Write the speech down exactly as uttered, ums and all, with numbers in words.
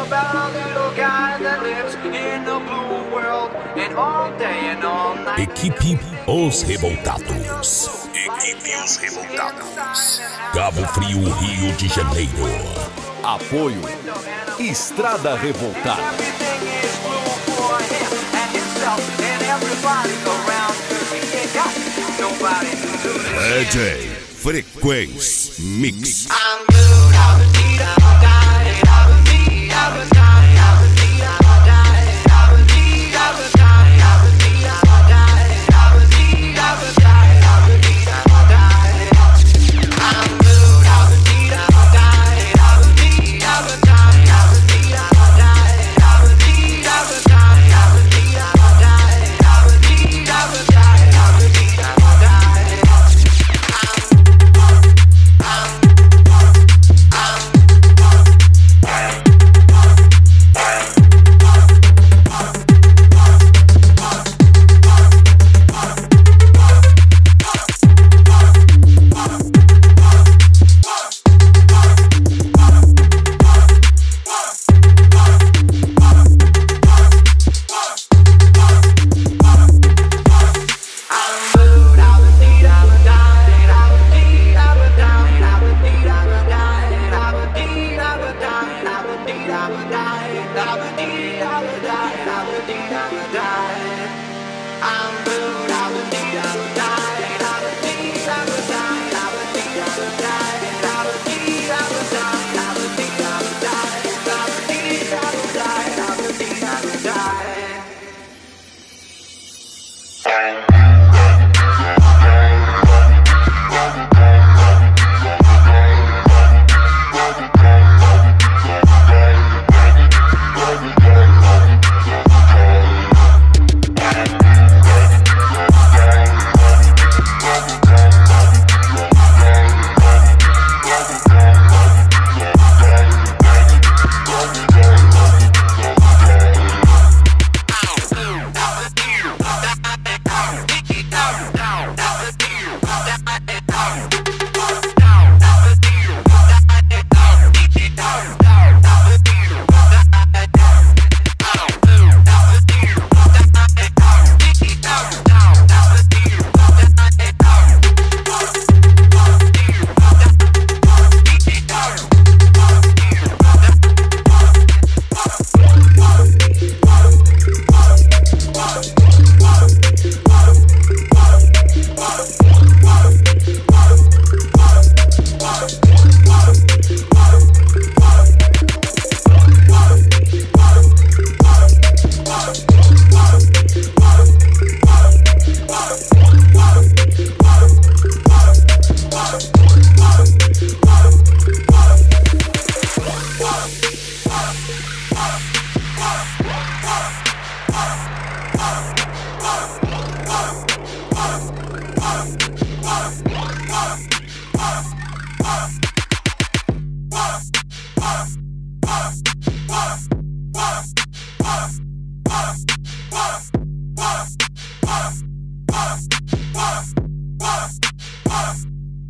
about a little guy that lives in a blue world, and all day and all night. Equipe Os Revoltados. Equipe Os Revoltados. Cabo Frio, Rio de Janeiro. Apoio Estrada Revoltada. Everything is blue for him and himself and everybody around, 'cause he ain't got nobody to do this. D J Frequência Mix. I'm blue, I'm a deed, I'm a die, I'm a deed, I'm a die, I'm a deed, I'm a die, I'm a deed, I'm a die, I'm a deed, I'm a die, I'm a deed, I'm a die, I'm a deed, I'm a die. I'm blue, I'm a deed, I'm a die, I'm a deed, I'm a die, I'm a deed, I'm a die, I'm a deed, I'm a die, I'm a deed, I'm a die, I'm a deed, I'm a die, I'm a deed, I'm a die. I'm